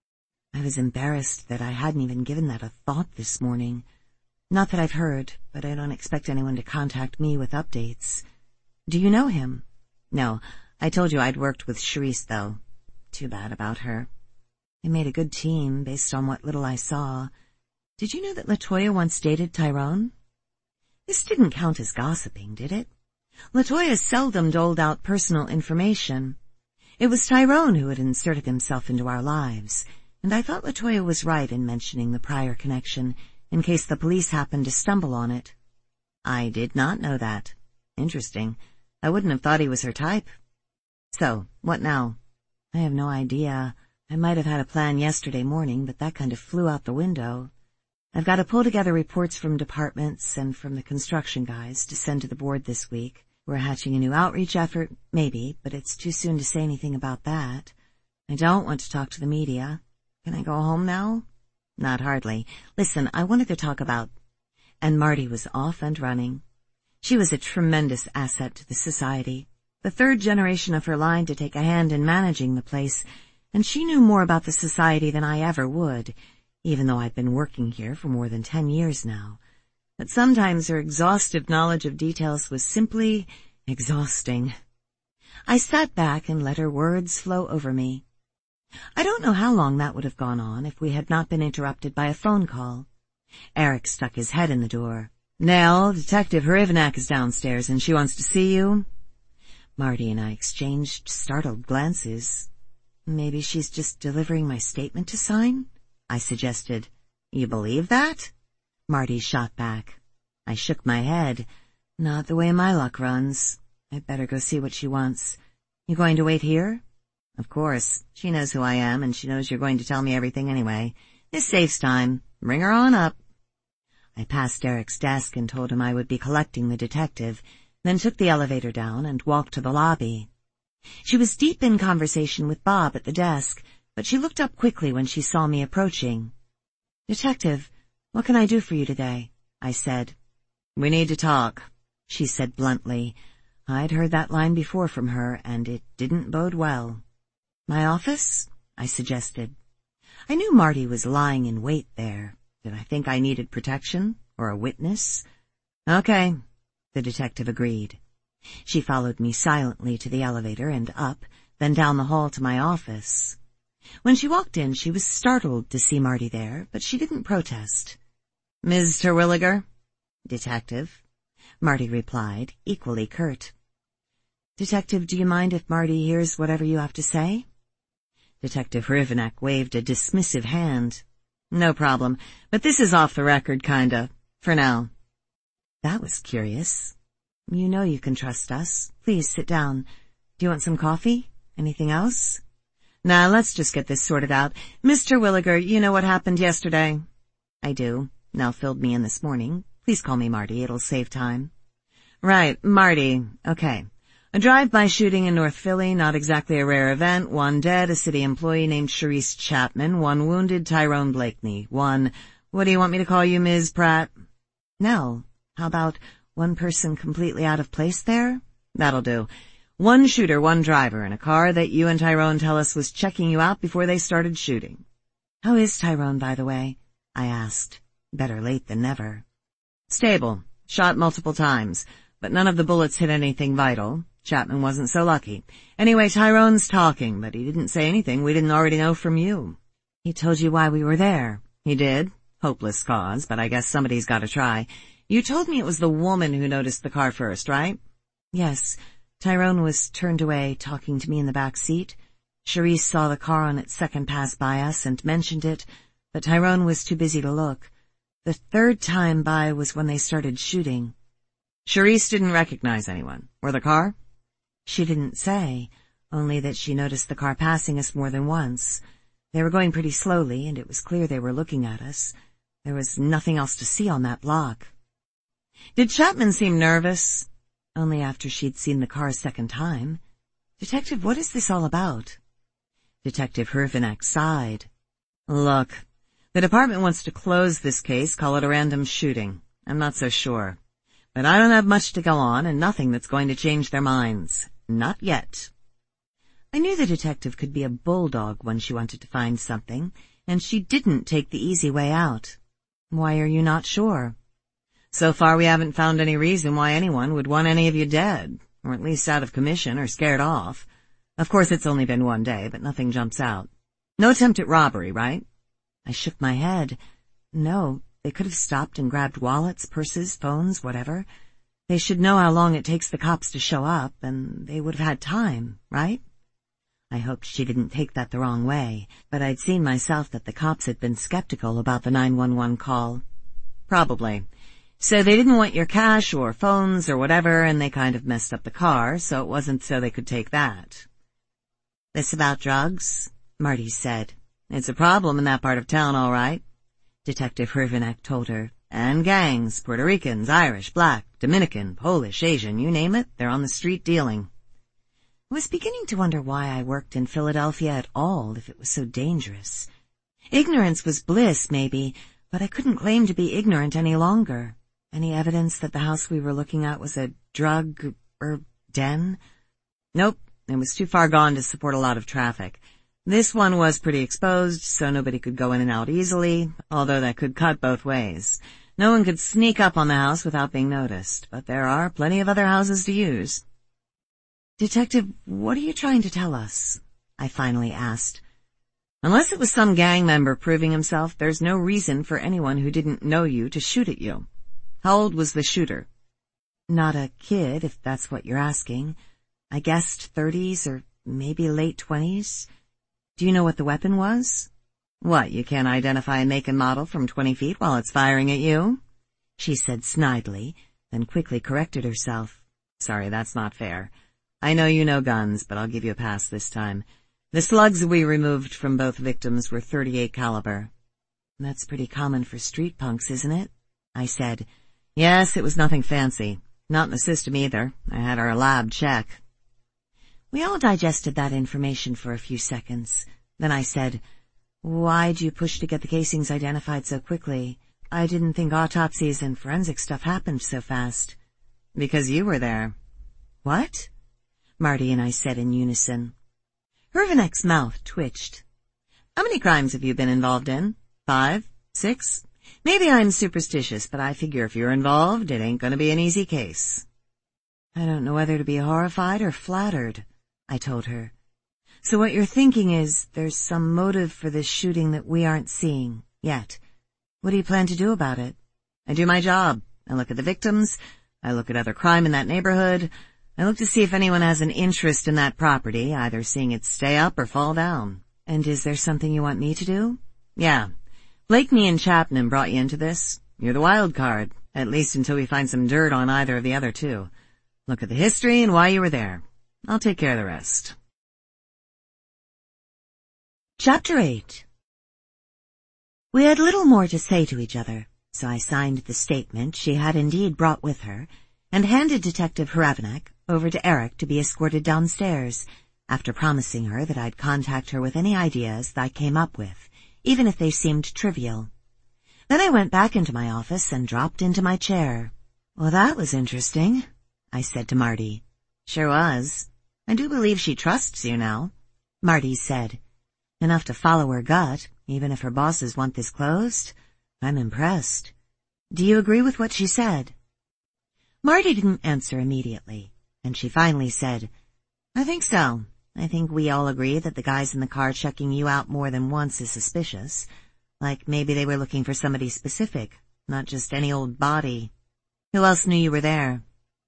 I was embarrassed that I hadn't even given that a thought this morning. Not that I've heard, but I don't expect anyone to contact me with updates. Do you know him? No, I told you I'd worked with Charisse, though. Too bad about her. They made a good team, based on what little I saw. Did you know that LaToya once dated Tyrone? This didn't count as gossiping, did it? LaToya seldom doled out personal information. It was Tyrone who had inserted himself into our lives, and I thought LaToya was right in mentioning the prior connection, in case the police happened to stumble on it. I did not know that. Interesting. I wouldn't have thought he was her type. So, what now? I have no idea. I might have had a plan yesterday morning, but that kind of flew out the window. I've got to pull together reports from departments and from the construction guys to send to the board this week. We're hatching a new outreach effort, maybe, but it's too soon to say anything about that. I don't want to talk to the media. Can I go home now? Not hardly. Listen, I wanted to talk about... And Marty was off and running. She was a tremendous asset to the society, the third generation of her line to take a hand in managing the place, and she knew more about the society than I ever would, even though I'd been working here for more than ten years now. But sometimes her exhaustive knowledge of details was simply Exhausting. I sat back and let her words flow over me. I don't know how long that would have gone on if we had not been interrupted by a phone call. Eric stuck his head in the door. "Nell, Detective Hrivnak is downstairs and she wants to see you." Marty and I exchanged startled glances. "Maybe she's just delivering my statement to sign?" I suggested. "You believe that?" Marty shot back. I shook my head. "Not the way my luck runs. I'd better go see what she wants. You going to wait here?" "Of course. She knows who I am, and she knows you're going to tell me everything anyway. This saves time. Bring her on up." I passed Eric's desk and told him I would be collecting the detective, then took the elevator down and walked to the lobby. She was deep in conversation with Bob at the desk, but she looked up quickly when she saw me approaching. "Detective, what can I do for you today?" I said. "We need to talk," she said bluntly. I'd heard that line before from her, and it didn't bode well. "My office?" I suggested. I knew Marty was lying in wait there. Did I think I needed protection or a witness? "Okay," the detective agreed. She followed me silently to the elevator and up, then down the hall to my office. When she walked in, she was startled to see Marty there, but she didn't protest. "Miz Terwilliger?" "Detective," Marty replied, equally curt. "Detective, do you mind if Marty hears whatever you have to say?" Detective Hrivnak waved a dismissive hand. "No problem, but this is off the record, kinda, for now." That was curious. "You know you can trust us. Please sit down. Do you want some coffee? Anything else?" "Nah, let's just get this sorted out. Mister Terwilliger, you know what happened yesterday?" "I do. Nell filled me in this morning. Please call me Marty. It'll save time." "Right, Marty. Okay. A drive-by shooting in North Philly, not exactly a rare event. One dead, a city employee named Charisse Chapman. One wounded, Tyrone Blakeney. One, what do you want me to call you, Miz Pratt?" "Nell, how about one person completely out of place there?" "That'll do. One shooter, one driver, in a car that you and Tyrone tell us was checking you out before they started shooting." "How is Tyrone, by the way?" I asked. Better late than never. "Stable. Shot multiple times, but none of the bullets hit anything vital. Chapman wasn't so lucky. Anyway, Tyrone's talking, but he didn't say anything we didn't already know from you." "He told you why we were there?" "He did. Hopeless cause, but I guess somebody's got to try. You told me it was the woman who noticed the car first, right?" "Yes. Tyrone was turned away, talking to me in the back seat. Charisse saw the car on its second pass by us and mentioned it, but Tyrone was too busy to look. The third time by was when they started shooting." "Charisse didn't recognize anyone, or the car?" "She didn't say, only that she noticed the car passing us more than once. They were going pretty slowly, and it was clear they were looking at us. There was nothing else to see on that block." "Did Chapman seem nervous?" "Only after she'd seen the car a second time." "Detective, what is this all about?" Detective Hrivnak sighed. "Look, the department wants to close this case, call it a random shooting. I'm not so sure. But I don't have much to go on, and nothing that's going to change their minds. Not yet." I knew the detective could be a bulldog when she wanted to find something, and she didn't take the easy way out. "Why are you not sure?" "So far we haven't found any reason why anyone would want any of you dead, or at least out of commission or scared off. Of course it's only been one day, but nothing jumps out. No attempt at robbery, right?" I shook my head. "No, they could have stopped and grabbed wallets, purses, phones, whatever. They should know how long it takes the cops to show up, and they would have had time, right?" I hoped she didn't take that the wrong way, but I'd seen myself that the cops had been skeptical about the nine one one call. "Probably. So they didn't want your cash or phones or whatever, and they kind of messed up the car, so it wasn't so they could take that." "This about drugs?" Marty said. "It's a problem in that part of town, all right," Detective Hrivnak told her. "And gangs, Puerto Ricans, Irish, Black, Dominican, Polish, Asian, you name it, they're on the street dealing." I was beginning to wonder why I worked in Philadelphia at all if it was so dangerous. Ignorance was bliss, maybe, but I couldn't claim to be ignorant any longer. Any evidence that the house we were looking at was a drug, er, den? "Nope, it was too far gone to support a lot of traffic. This one was pretty exposed, so nobody could go in and out easily, although that could cut both ways. No one could sneak up on the house without being noticed, but there are plenty of other houses to use. Detective, what are you trying to tell us? I finally asked. Unless it was some gang member proving himself, there's no reason for anyone who didn't know you to shoot at you. How old was the shooter? Not a kid, if that's what you're asking. I guessed thirties or maybe late twenties. Do you know what the weapon was? What, you can't identify a make and model from twenty feet while it's firing at you? She said snidely, then quickly corrected herself. Sorry, that's not fair. I know you know guns, but I'll give you a pass this time. The slugs we removed from both victims were thirty-eight caliber. That's pretty common for street punks, isn't it? I said. Yes, it was nothing fancy. Not in the system either. I had our lab check. We all digested that information for a few seconds. Then I said, Why'd you push to get the casings identified so quickly? I didn't think autopsies and forensic stuff happened so fast. Because you were there. What? Marty and I said in unison. Hrvenek's mouth twitched. How many crimes have you been involved in? Five? Six? Maybe I'm superstitious, but I figure if you're involved, it ain't gonna be an easy case. I don't know whether to be horrified or flattered, I told her. So what you're thinking is there's some motive for this shooting that we aren't seeing yet. What do you plan to do about it? I do my job. I look at the victims. I look at other crime in that neighborhood. I look to see if anyone has an interest in that property, either seeing it stay up or fall down. And is there something you want me to do? Yeah. Blakeney and Chapman brought you into this. You're the wild card, at least until we find some dirt on either of the other two. Look at the history and why you were there. I'll take care of the rest. Chapter eight. We had little more to say to each other, so I signed the statement she had indeed brought with her and handed Detective Hrvenek over to Eric to be escorted downstairs, after promising her that I'd contact her with any ideas that I came up with, even if they seemed trivial. Then I went back into my office and dropped into my chair. Well, that was interesting, I said to Marty. Sure was. I do believe she trusts you now, Marty said. Enough to follow her gut, even if her bosses want this closed. I'm impressed. Do you agree with what she said? Marty didn't answer immediately, and she finally said, I think so. I think we all agree that the guys in the car checking you out more than once is suspicious. Like maybe they were looking for somebody specific, not just any old body. Who else knew you were there?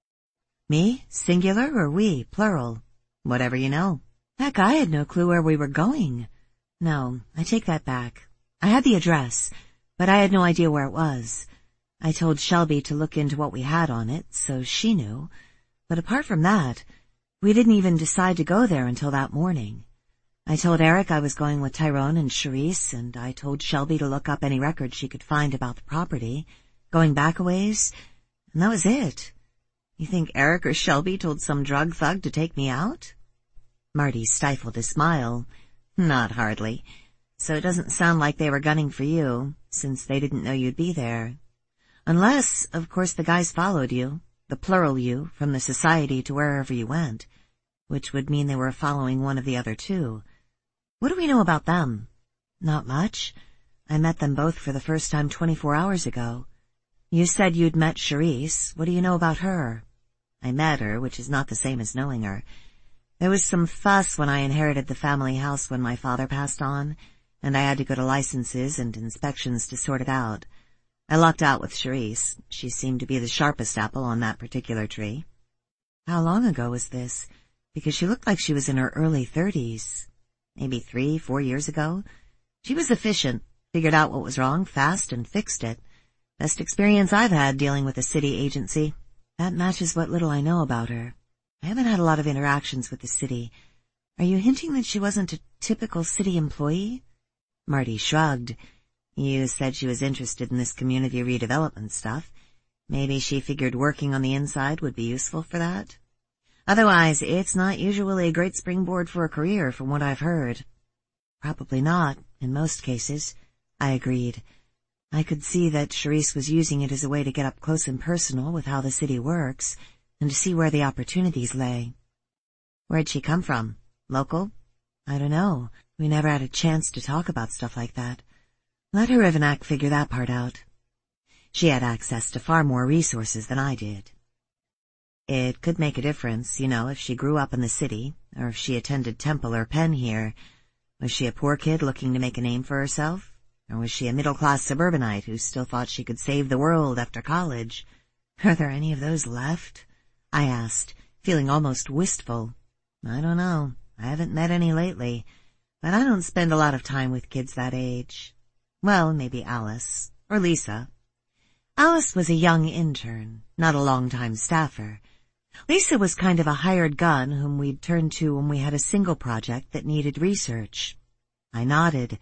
Me, singular, or we, plural? Whatever you know. Heck, I had no clue where we were going. No, I take that back. I had the address, but I had no idea where it was. I told Shelby to look into what we had on it, so she knew. But apart from that, we didn't even decide to go there until that morning. I told Eric I was going with Tyrone and Charisse, and I told Shelby to look up any records she could find about the property, going back a ways, and that was it. You think Eric or Shelby told some drug thug to take me out? Marty stifled a smile. Not hardly. So it doesn't sound like they were gunning for you, since they didn't know you'd be there. Unless, of course, the guys followed you, the plural you, from the society to wherever you went, which would mean they were following one of the other two. What do we know about them? Not much. I met them both for the first time twenty-four hours ago. You said you'd met Charisse. What do you know about her? I met her, which is not the same as knowing her. There was some fuss when I inherited the family house when my father passed on, and I had to go to licenses and inspections to sort it out. I lucked out with Charisse. She seemed to be the sharpest apple on that particular tree. How long ago was this? Because she looked like she was in her early thirties. Maybe three, four years ago. She was efficient, figured out what was wrong fast and fixed it. Best experience I've had dealing with a city agency. That matches what little I know about her. I haven't had a lot of interactions with the city. Are you hinting that she wasn't a typical city employee? Marty shrugged. You said she was interested in this community redevelopment stuff. Maybe she figured working on the inside would be useful for that? Otherwise, it's not usually a great springboard for a career, from what I've heard. Probably not, in most cases, I agreed. I could see that Charisse was using it as a way to get up close and personal with how the city works, and to see where the opportunities lay. Where'd she come from? Local? I don't know. We never had a chance to talk about stuff like that. Let Hrvenek figure that part out. She had access to far more resources than I did. It could make a difference, you know, if she grew up in the city, or if she attended Temple or Penn here. Was she a poor kid looking to make a name for herself? Or was she a middle-class suburbanite who still thought she could save the world after college? Are there any of those left? I asked, feeling almost wistful. I don't know. I haven't met any lately, but I don't spend a lot of time with kids that age. Well, maybe Alice, or Lisa. Alice was a young intern, not a long-time staffer. Lisa was kind of a hired gun whom we'd turn to when we had a single project that needed research. I nodded.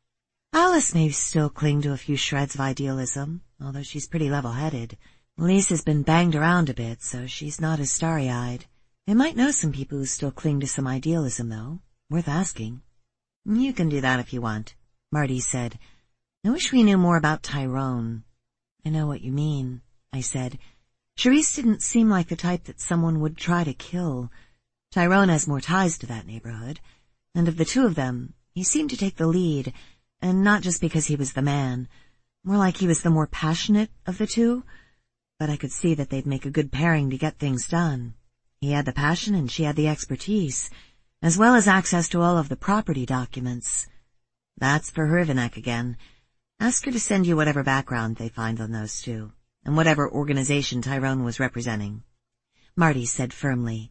Alice may still cling to a few shreds of idealism, although she's pretty level-headed. Lisa's been banged around a bit, so she's not as starry-eyed. I might know some people who still cling to some idealism, though. Worth asking. You can do that if you want, Marty said. I wish we knew more about Tyrone. I know what you mean, I said. Charisse didn't seem like the type that someone would try to kill. Tyrone has more ties to that neighborhood, and of the two of them, he seemed to take the lead, and not just because he was the man. More like he was the more passionate of the two, but I could see that they'd make a good pairing to get things done. He had the passion and she had the expertise, as well as access to all of the property documents. That's for Hrivenek again. Ask her to send you whatever background they find on those two, and whatever organization Tyrone was representing, Marty said firmly.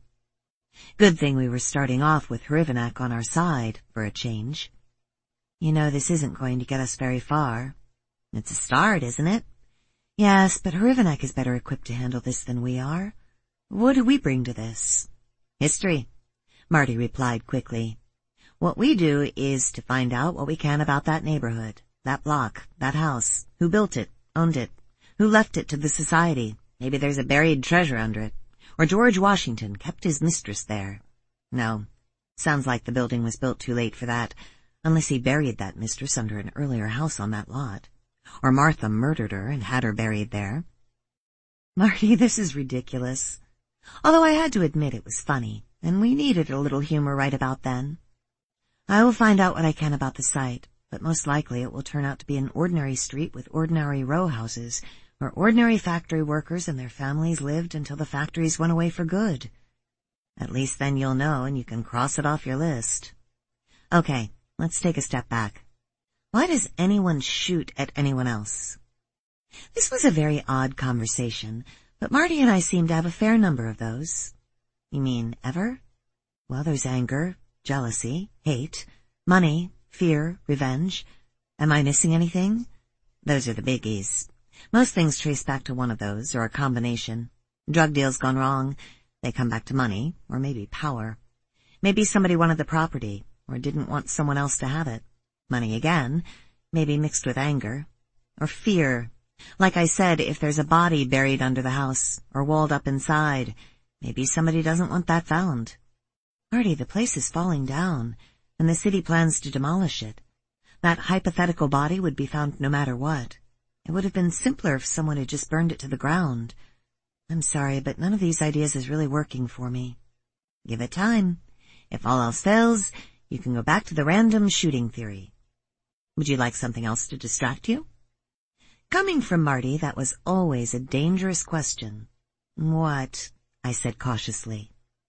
Good thing we were starting off with Hrivenek on our side, for a change. You know, this isn't going to get us very far. It's a start, isn't it? Yes, but Hrivenek is better equipped to handle this than we are. What do we bring to this? History, Marty replied quickly. What we do is to find out what we can about that neighborhood, that block, that house, who built it, owned it, who left it to the society. Maybe there's a buried treasure under it. Or George Washington kept his mistress there. No, sounds like the building was built too late for that, unless he buried that mistress under an earlier house on that lot. Or Martha murdered her and had her buried there. Marty, this is ridiculous. Although I had to admit it was funny, and we needed a little humor right about then. I will find out what I can about the site, but most likely it will turn out to be an ordinary street with ordinary row houses, where ordinary factory workers and their families lived until the factories went away for good. At least then you'll know and you can cross it off your list. Okay, let's take a step back. Why does anyone shoot at anyone else? This was a very odd conversation, but Marty and I seemed to have a fair number of those. You mean ever? Well, there's anger, jealousy, hate, money, fear, revenge. Am I missing anything? Those are the biggies. Most things trace back to one of those, or a combination. Drug deals gone wrong, they come back to money, or maybe power. Maybe somebody wanted the property, or didn't want someone else to have it. Money again, maybe mixed with anger. Or fear. Like I said, if there's a body buried under the house, or walled up inside, maybe somebody doesn't want that found. Marty, the place is falling down, and the city plans to demolish it. That hypothetical body would be found no matter what. It would have been simpler if someone had just burned it to the ground. I'm sorry, but none of these ideas is really working for me. Give it time. If all else fails, you can go back to the random shooting theory. Would you like something else to distract you? Coming from Marty, that was always a dangerous question. What? I said cautiously.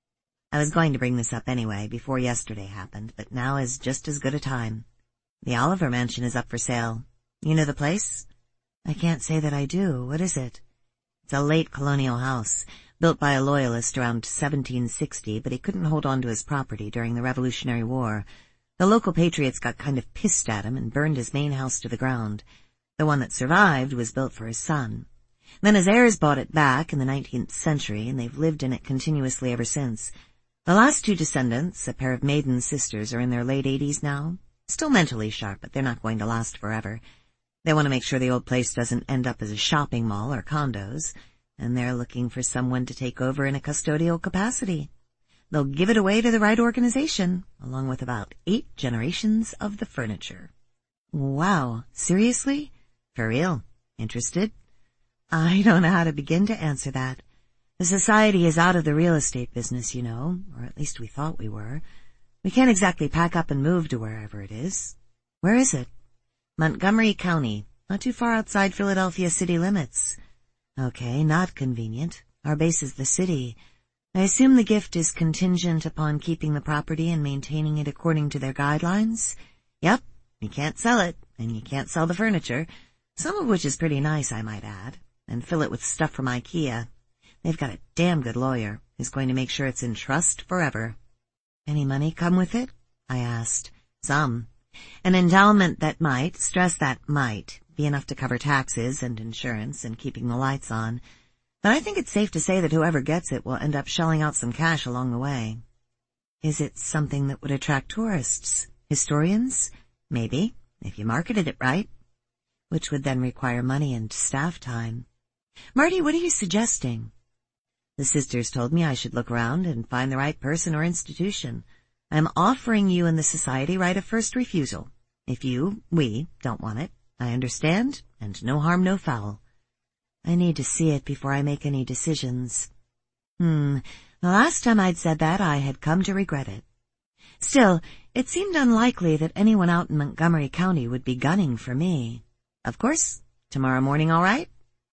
I was going to bring this up anyway, before yesterday happened, but now is just as good a time. The Oliver Mansion is up for sale. You know the place? I can't say that I do. What is it? It's a late colonial house, built by a loyalist around seventeen sixty, but he couldn't hold on to his property during the Revolutionary War. The local patriots got kind of pissed at him and burned his main house to the ground. The one that survived was built for his son. Then his heirs bought it back in the nineteenth century, and they've lived in it continuously ever since. The last two descendants, a pair of maiden sisters, are in their late eighties now. Still mentally sharp, but they're not going to last forever. They want to make sure the old place doesn't end up as a shopping mall or condos, and they're looking for someone to take over in a custodial capacity. They'll give it away to the right organization, along with about eight generations of the furniture. Wow, seriously? For real? Interested? I don't know how to begin to answer that. The society is out of the real estate business, you know, or at least we thought we were. We can't exactly pack up and move to wherever it is. Where is it? Montgomery County, not too far outside Philadelphia city limits. Okay, not convenient. Our base is the city. I assume the gift is contingent upon keeping the property and maintaining it according to their guidelines? Yep, you can't sell it, and you can't sell the furniture, some of which is pretty nice, I might add, and fill it with stuff from IKEA. They've got a damn good lawyer who's going to make sure it's in trust forever. Any money come with it? I asked. Some. An endowment that might, stress that might, be enough to cover taxes and insurance and keeping the lights on. But I think it's safe to say that whoever gets it will end up shelling out some cash along the way. Is it something that would attract tourists? Historians? Maybe, if you marketed it right. Which would then require money and staff time. Marty, what are you suggesting? The sisters told me I should look around and find the right person or institution. I'm offering you and the society right of first refusal. If you, we, don't want it, I understand, and no harm, no foul. I need to see it before I make any decisions. Hmm, the last time I'd said that, I had come to regret it. Still, it seemed unlikely that anyone out in Montgomery County would be gunning for me. Of course, tomorrow morning, all right?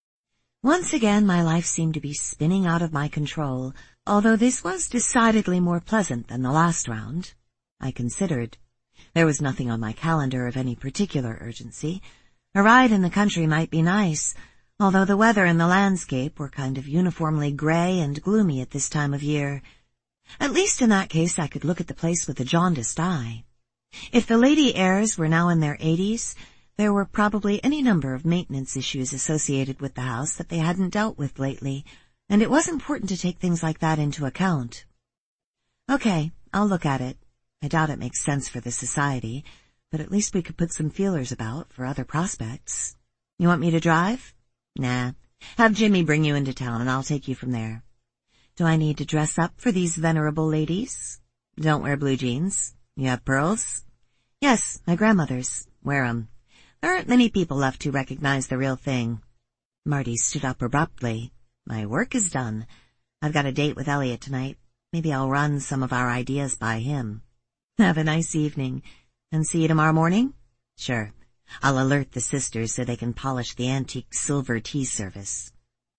Once again, my life seemed to be spinning out of my control, although this was decidedly more pleasant than the last round. I considered. There was nothing on my calendar of any particular urgency. A ride in the country might be nice, although the weather and the landscape were kind of uniformly gray and gloomy at this time of year. At least in that case I could look at the place with a jaundiced eye. If the lady heirs were now in their eighties, there were probably any number of maintenance issues associated with the house that they hadn't dealt with lately, and it was important to take things like that into account. Okay, I'll look at it. I doubt it makes sense for the society, but at least we could put some feelers about for other prospects. You want me to drive? Nah. Have Jimmy bring you into town and I'll take you from there. Do I need to dress up for these venerable ladies? Don't wear blue jeans. You have pearls? Yes, my grandmother's. Wear 'em. There aren't many people left who recognize the real thing. Marty stood up abruptly. My work is done. I've got a date with Elliot tonight. Maybe I'll run some of our ideas by him. Have a nice evening. And see you tomorrow morning? Sure. I'll alert the sisters so they can polish the antique silver tea service.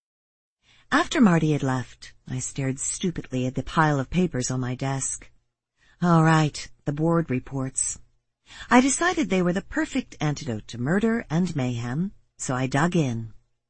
After Marty had left, I stared stupidly at the pile of papers on my desk. All right, the board reports. I decided they were the perfect antidote to murder and mayhem, so I dug in.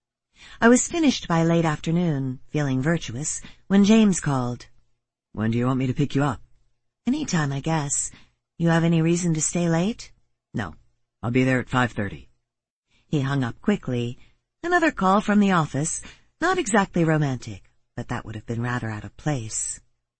I was finished by late afternoon, feeling virtuous, when James called. When do you want me to pick you up? Any time, I guess. You have any reason to stay late? No. I'll be there at five thirty. He hung up quickly. Another call from the office. Not exactly romantic, but that would have been rather out of place.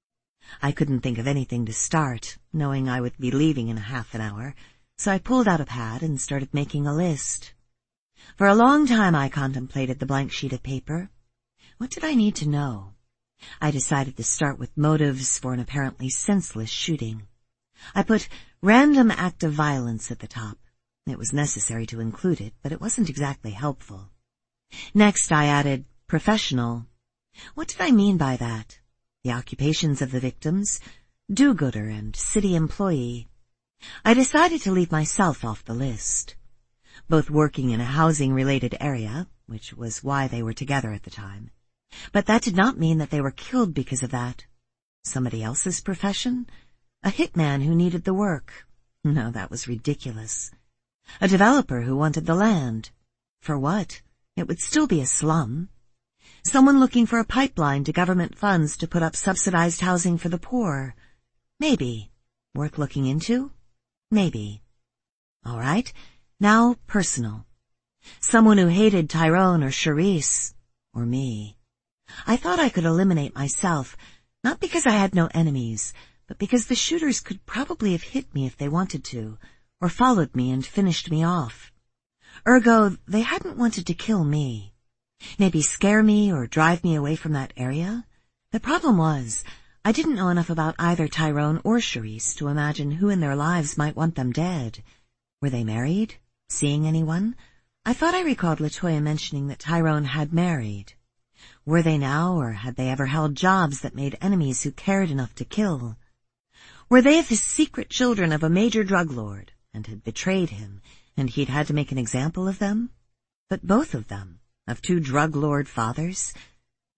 I couldn't think of anything to start, knowing I would be leaving in a half an hour, so I pulled out a pad and started making a list. For a long time I contemplated the blank sheet of paper. What did I need to know? I decided to start with motives for an apparently senseless shooting. I put random act of violence at the top. It was necessary to include it, but it wasn't exactly helpful. Next I added professional. What did I mean by that? The occupations of the victims, do-gooder and city employee. I decided to leave myself off the list. Both working in a housing-related area, which was why they were together at the time. But that did not mean that they were killed because of that. Somebody else's profession? A hitman who needed the work. No, that was ridiculous. A developer who wanted the land. For what? It would still be a slum. Someone looking for a pipeline to government funds to put up subsidized housing for the poor. Maybe. Worth looking into? Maybe. All right. Now personal. Someone who hated Tyrone or Charisse. Or me. I thought I could eliminate myself, not because I had no enemies, but because the shooters could probably have hit me if they wanted to, or followed me and finished me off. Ergo, they hadn't wanted to kill me. Maybe scare me or drive me away from that area? The problem was, I didn't know enough about either Tyrone or Charisse to imagine who in their lives might want them dead. Were they married? Seeing anyone? I thought I recalled LaToya mentioning that Tyrone had married. Were they now, or had they ever held jobs that made enemies who cared enough to kill? Were they the secret children of a major drug lord, and had betrayed him, and he'd had to make an example of them? But both of them, of two drug lord fathers?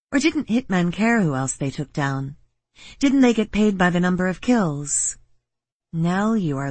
Or didn't hitmen care who else they took down? Didn't they get paid by the number of kills? Nell, you are